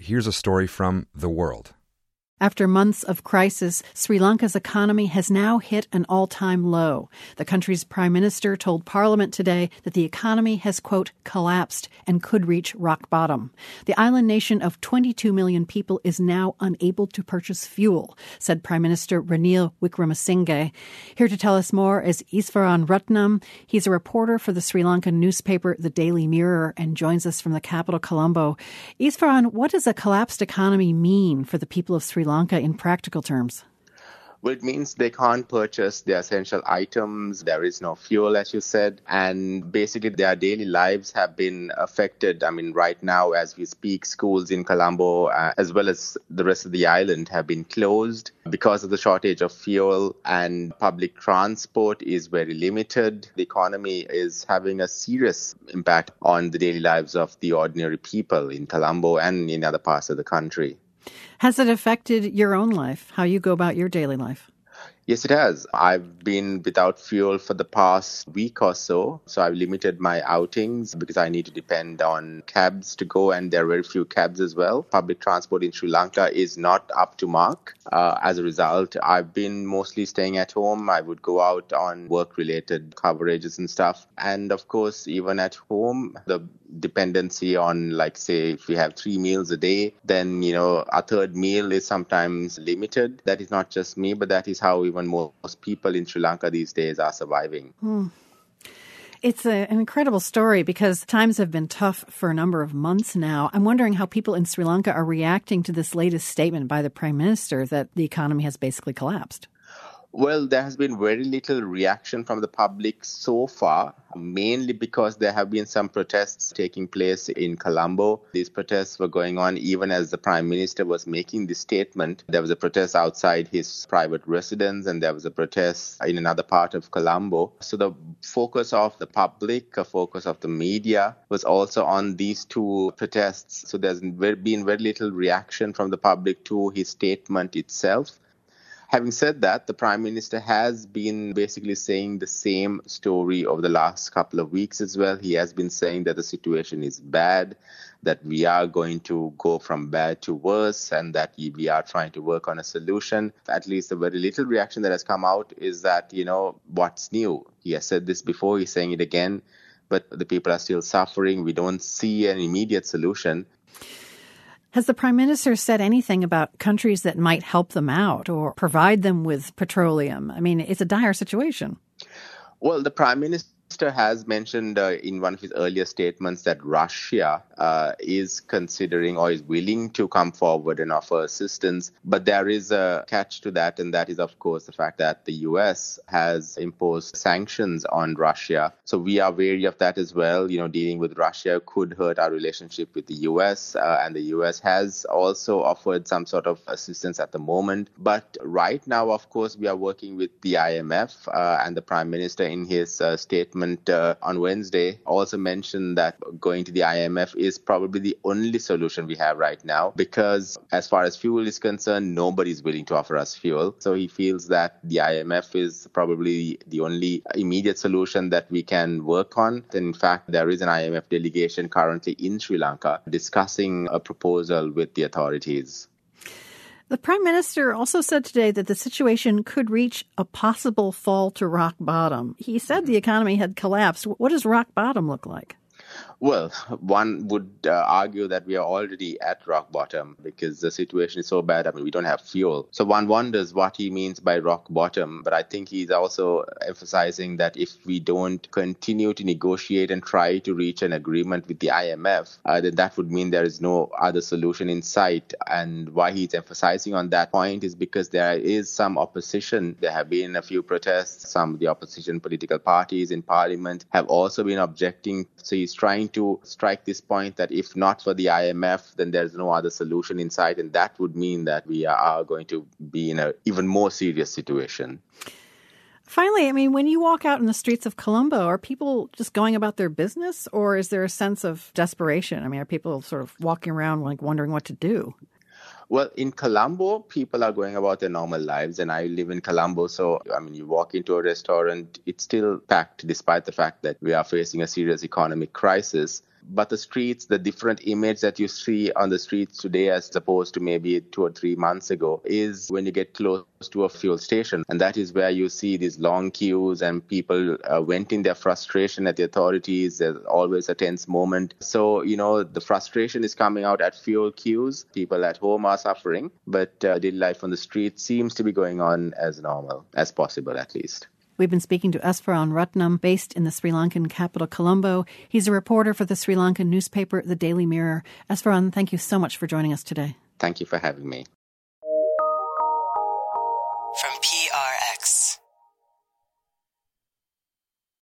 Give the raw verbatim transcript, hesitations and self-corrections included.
here's a story from The World. After months of crisis, Sri Lanka's economy has now hit an all-time low. The country's prime minister told Parliament today that the economy has, quote, collapsed and could reach rock bottom. The island nation of twenty-two million people is now unable to purchase fuel, said Prime Minister Ranil Wickremesinghe. Here to tell us more is Isvaran Ratnam. He's a reporter for the Sri Lankan newspaper The Daily Mirror and joins us from the capital, Colombo. Isvaran, what does a collapsed economy mean for the people of Sri Lanka? Lanka in practical terms? Well, it means they can't purchase their essential items. There is no fuel, as you said. And basically, their daily lives have been affected. I mean, right now, as we speak, schools in Colombo, uh, as well as the rest of the island, have been closed because of the shortage of fuel, and public transport is very limited. The economy is having a serious impact on the daily lives of the ordinary people in Colombo and in other parts of the country. Has it affected your own life, how you go about your daily life? Yes, it has. I've been without fuel for the past week or so. So I've limited my outings because I need to depend on cabs to go, and there are very few cabs as well. Public transport in Sri Lanka is not up to mark. Uh, as a result, I've been mostly staying at home. I would go out on work-related coverages and stuff. And of course, even at home, the dependency on, like, say, if we have three meals a day, then, you know, a third meal is sometimes limited. That is not just me, but that is how even most people in Sri Lanka these days are surviving. Hmm. It's a, an incredible story because times have been tough for a number of months now. I'm wondering how people in Sri Lanka are reacting to this latest statement by the Prime Minister that the economy has basically collapsed. Well, there has been very little reaction from the public so far, mainly because there have been some protests taking place in Colombo. These protests were going on even as the Prime Minister was making this statement. There was a protest outside his private residence, and there was a protest in another part of Colombo. So the focus of the public, the focus of the media was also on these two protests. So there's been very little reaction from the public to his statement itself. Having said that, the Prime Minister has been basically saying the same story over the last couple of weeks as well. He has been saying that the situation is bad, that we are going to go from bad to worse, and that we are trying to work on a solution. At least the very little reaction that has come out is that, you know, what's new? He has said this before, he's saying it again, but the people are still suffering. We don't see an immediate solution. Has the Prime Minister said anything about countries that might help them out or provide them with petroleum? I mean, it's a dire situation. Well, the Prime Minister has mentioned uh, in one of his earlier statements that Russia uh, is considering or is willing to come forward and offer assistance. But there is a catch to that, and that is, of course, the fact that the U S has imposed sanctions on Russia. So we are wary of that as well. You know, dealing with Russia could hurt our relationship with the U S, uh, and the U S has also offered some sort of assistance at the moment. But right now, of course, we are working with the I M F, uh, and the Prime Minister in his uh, statement Uh, on Wednesday also mentioned that going to the I M F is probably the only solution we have right now, because as far as fuel is concerned, nobody is willing to offer us fuel. So he feels that the I M F is probably the only immediate solution that we can work on. And in fact, there is an I M F delegation currently in Sri Lanka discussing a proposal with the authorities. The Prime Minister also said today that the situation could reach a possible fall to rock bottom. He said the economy had collapsed. What does rock bottom look like? Well, one would uh, argue that we are already at rock bottom because the situation is so bad. I mean, we don't have fuel. So one wonders what he means by rock bottom. But I think he's also emphasizing that if we don't continue to negotiate and try to reach an agreement with the I M F, uh, then that would mean there is no other solution in sight. And why he's emphasizing on that point is because there is some opposition. There have been a few protests. Some of the opposition political parties in parliament have also been objecting. So he's trying to strike this point that if not for the I M F, then there's no other solution in sight. And that would mean that we are going to be in an even more serious situation. Finally, I mean, when you walk out in the streets of Colombo, are people just going about their business, or is there a sense of desperation? I mean, are people sort of walking around like wondering what to do? Well, in Colombo, people are going about their normal lives, and I live in Colombo. So, I mean, you walk into a restaurant, it's still packed despite the fact that we are facing a serious economic crisis. But the streets, the different image that you see on the streets today as opposed to maybe two or three months ago is when you get close to a fuel station. And that is where you see these long queues and people uh, venting their frustration at the authorities. There's always a tense moment. So, you know, the frustration is coming out at fuel queues. People at home are suffering, but uh, daily life on the street seems to be going on as normal, as possible at least. We've been speaking to Esfaran Ratnam, based in the Sri Lankan capital, Colombo. He's a reporter for the Sri Lankan newspaper, The Daily Mirror. Esfaran, thank you so much for joining us today. Thank you for having me.